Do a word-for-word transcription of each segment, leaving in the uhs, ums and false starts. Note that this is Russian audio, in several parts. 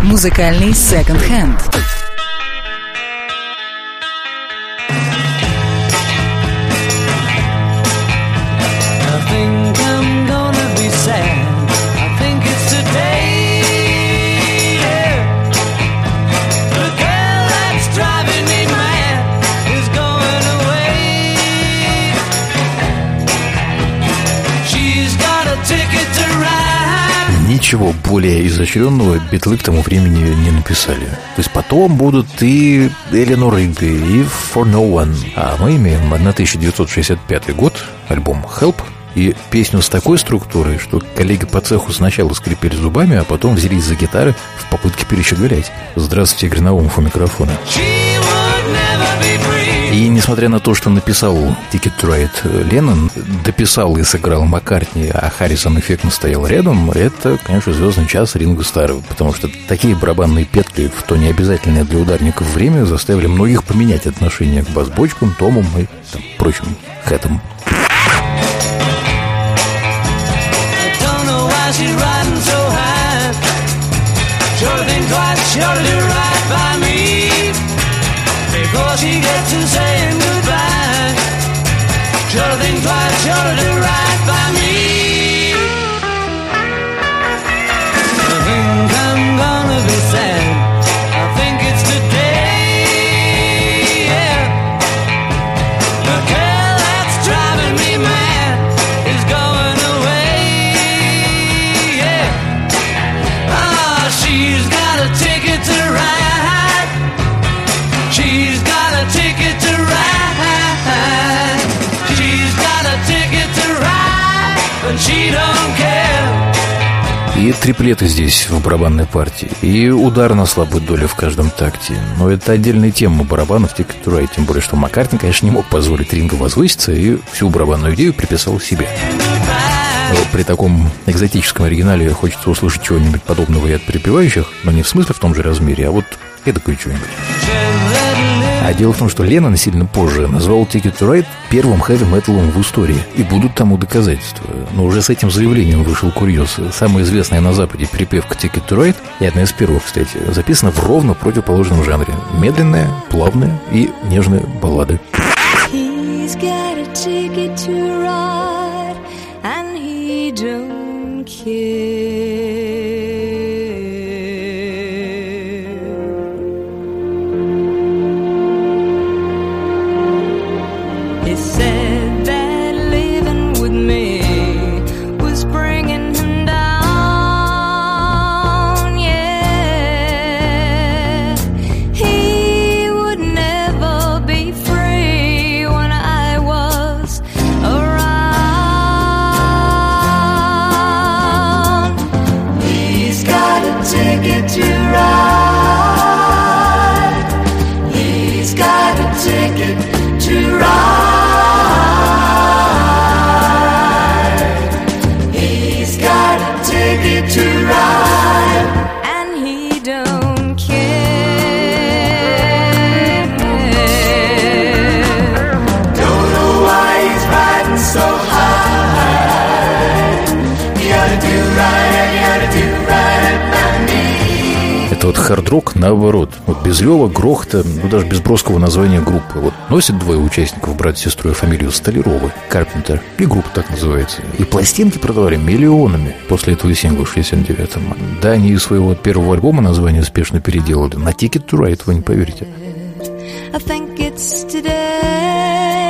Музыкальный Second Hand. Ничего более изощренного Битлы к тому времени не написали. То есть потом будут и Эленор Ригби, и For No One. А мы имеем тысяча девятьсот шестьдесят пятый год, альбом Help, и песню с такой структурой, что коллеги по цеху сначала скрипели зубами, а потом взялись за гитары в попытке перещеголять. Здравствуйте, Игорь Наумов у микрофона. И несмотря на то, что написал Ticket to Ride Леннон, дописал и сыграл Маккартни, а Харрисон эффектно стоял рядом, это, конечно, звездный час Ринго Старра, потому что такие барабанные петли в то необязательное для ударников время заставили многих поменять отношение к бас-бочкам, томам и там, прочим хэтам. Before she gets to saying goodbye, sure think twice, sure do right by me. I think I'm gonna be sad, I think it's today, yeah. The girl that's driving me mad is going away, yeah. Ah, she's got a ticket to ride. She's got a ticket to ride. She's got a ticket to ride, but she don't care. И триплеты здесь в барабанной партии, и удар на слабую долю в каждом такте. Но это отдельная тема барабанов Ticket to Ride. Тем более, что Маккартни, конечно, не мог позволить Ринго возвыситься и всю барабанную идею приписал себе. При таком экзотическом оригинале хочется услышать чего-нибудь подобного и от припевающих, но не в смысле в том же размере, а вот эдакое что-нибудь. А дело в том, что Леннон сильно позже назвал Ticket to Ride первым хэви-металом в истории. И будут тому доказательства. Но уже с этим заявлением вышел курьез. Самая известная на Западе припевка Ticket to Ride, и одна из первых, кстати, записана в ровно противоположном жанре. Медленная, плавная и нежная баллада. He's got a ticket to ride, and he don't care. He said that living with me was bringing him down, yeah. He would never be free when I was around. He's got a ticket to ride. He's got a ticket to ride. To ride, and he don't care. Don't know why he's riding so high. He ought to do right, he ought to do right by me. Это вот хард-рок наоборот. Вот без рева, грохота, ну даже без броского названия группы. Вот носят двое участников, брат с сестрой, фамилию Столяровы, Карпентер, и группа так называется. И пластинки продавали миллионами после этого сингла в шестьдесят девятом. Да, они из своего первого альбома название успешно переделали. На Ticket to Ride, вы не поверите. I think it's today.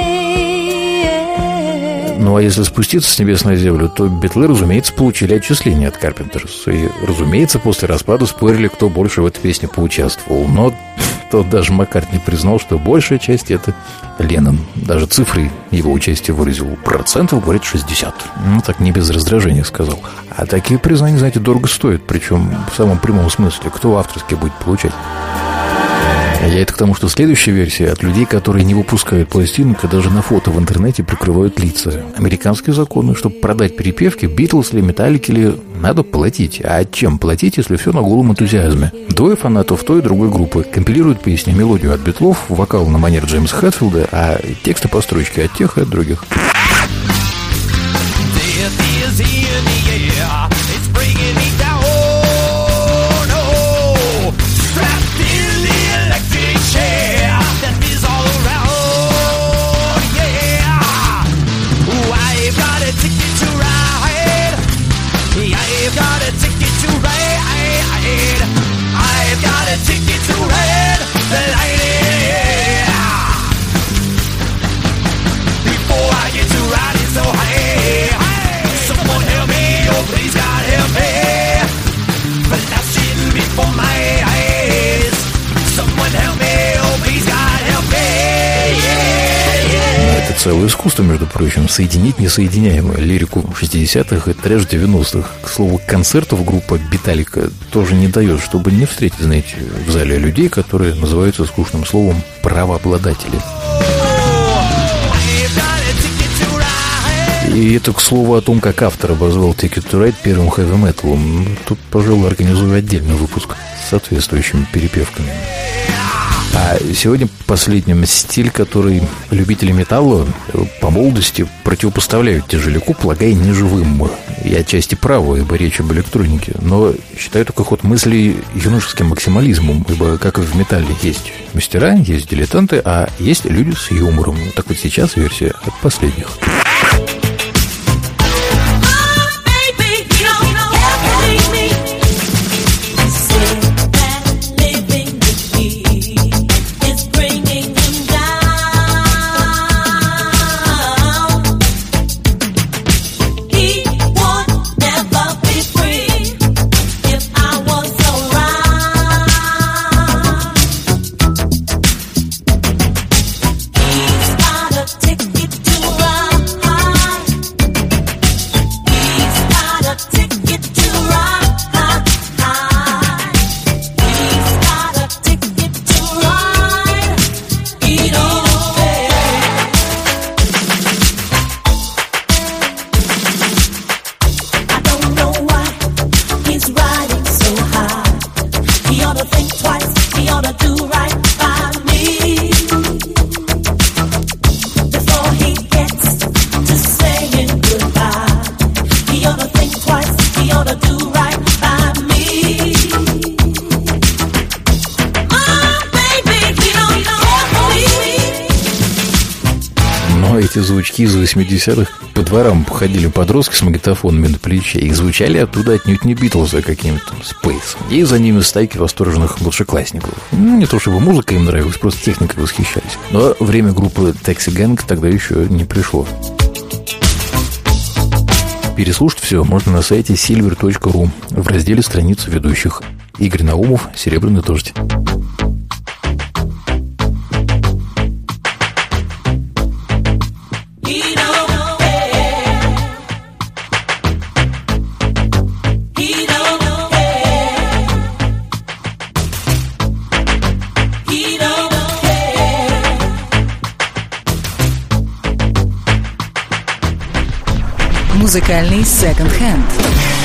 Ну, а если спуститься с небес на землю, то Битлы, разумеется, получили отчисления от Карпентерс. И, разумеется, после распада спорили, кто больше в этой песне поучаствовал. Но тот даже Маккартни признал, что большая часть — это Леннон. Даже цифрой его участия выразил. Процентов, говорит, шестьдесят. Ну, так не без раздражения сказал. А такие признания, знаете, дорого стоят. Причем в самом прямом смысле. Кто авторские будет получать? Я это к тому, что следующая версия от людей, которые не выпускают пластинок, и даже на фото в интернете прикрывают лица. Американские законы, чтобы продать перепевки, Битлз или Металлики ли, надо платить. А чем платить, если все на голом энтузиазме? Двое фанатов той и другой группы компилируют песни, мелодию от Битлов, вокал на манер Джеймса Хэтфилда, а тексты по строчке от тех и от других. целое искусство, между прочим, соединить несоединяемое. Лирику шестидесятых и трэш девяностых. К слову, концертов группа «Биталика» тоже не дает, чтобы не встретить, знаете, в зале людей, которые называются скучным словом «правообладатели». И это, к слову, о том, как автор обозвал Ticket to Ride первым хэви-металом. Тут, пожалуй, организую отдельный выпуск с соответствующими перепевками. А сегодня последним стиль, который любители металла по молодости противопоставляют тяжеляку, полагая неживым. И отчасти правы, ибо речь об электронике. Но считаю такой ход мыслей юношеским максимализмом, ибо, как и в металле, есть мастера, есть дилетанты, а есть люди с юмором. Так вот сейчас версия от последних. Эти звучки из восьмидесятых по дворам ходили подростки с магнитофонами на плече, и звучали оттуда отнюдь не Битлз, а каким-то там Спейс. И за ними стайки восторженных младшеклассников. Ну, не то чтобы музыка им нравилась, просто техникой восхищались. Но время группы Taxi Gang тогда еще не пришло. Переслушать все можно на сайте silver точка ру в разделе страницы ведущих. Игорь Наумов, «Серебряный дождь». Музыкальный секонд-хенд.